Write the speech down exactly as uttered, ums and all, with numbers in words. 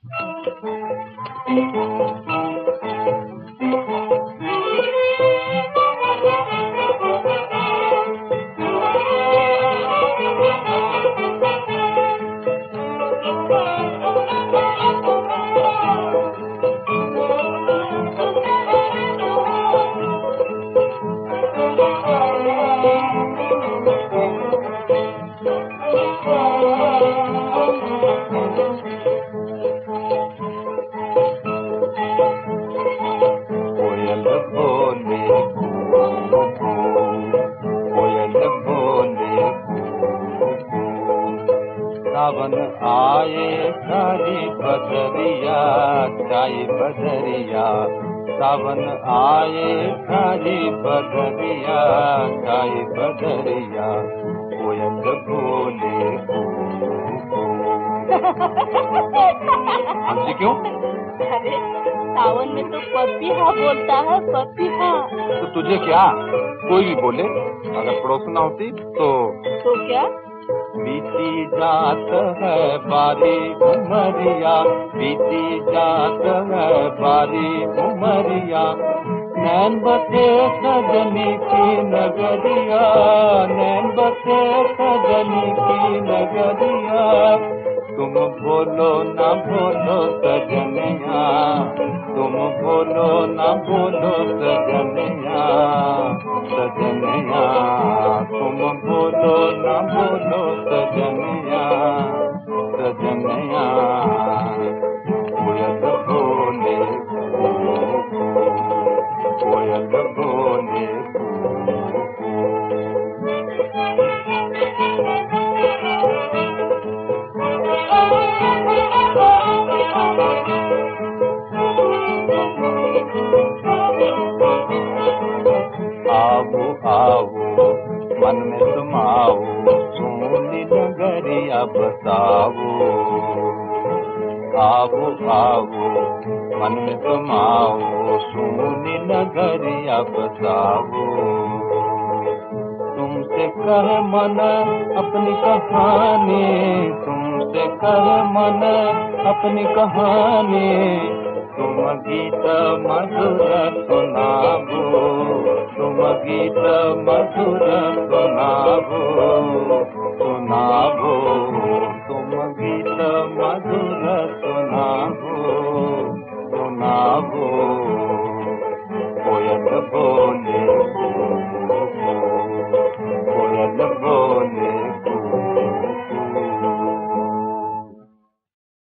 कोयल बोले कू कू, कोयल बोले कू कू। सावन आए छाई बदरिया, छाई बदरिया। सावन आए छाई बदरिया, छाई बदरिया। कोयल बोले कू कू। हमसे क्यों? अरे सावन में तो पपीहा बोलता है, पपीहा। तो तुझे क्या, कोई भी बोले, अगर पड़ोसन होती तो तो क्या? बीती जात है बारी उमरिया, बीती जात है बारी उमरिया। नैन बसे सजनी की नगरिया, नैन बसे सजनी की नगरिया। तुम बोलो ना बोलो सजनिया, तुम बोलो ना बोलो सजनिया, सजनिया। तुम बोलो ना बोलो सजनिया, सजनिया। कोयल बोले कू कू, कोयल बोले कू कू। आओ आओ मन में तुम आओ, सोनी नगरिया बताओ। आओ आओ मन में तुम आओ, सोनी नगरिया बताओ। तुमसे कहे मन अपनी कहानी, तुमसे कहे मन अपनी कहानी। तुम गीत मधुर सुनाबो, तुम गीत मधुर सुनाबो, सुनाबो। तुम गीत मधुर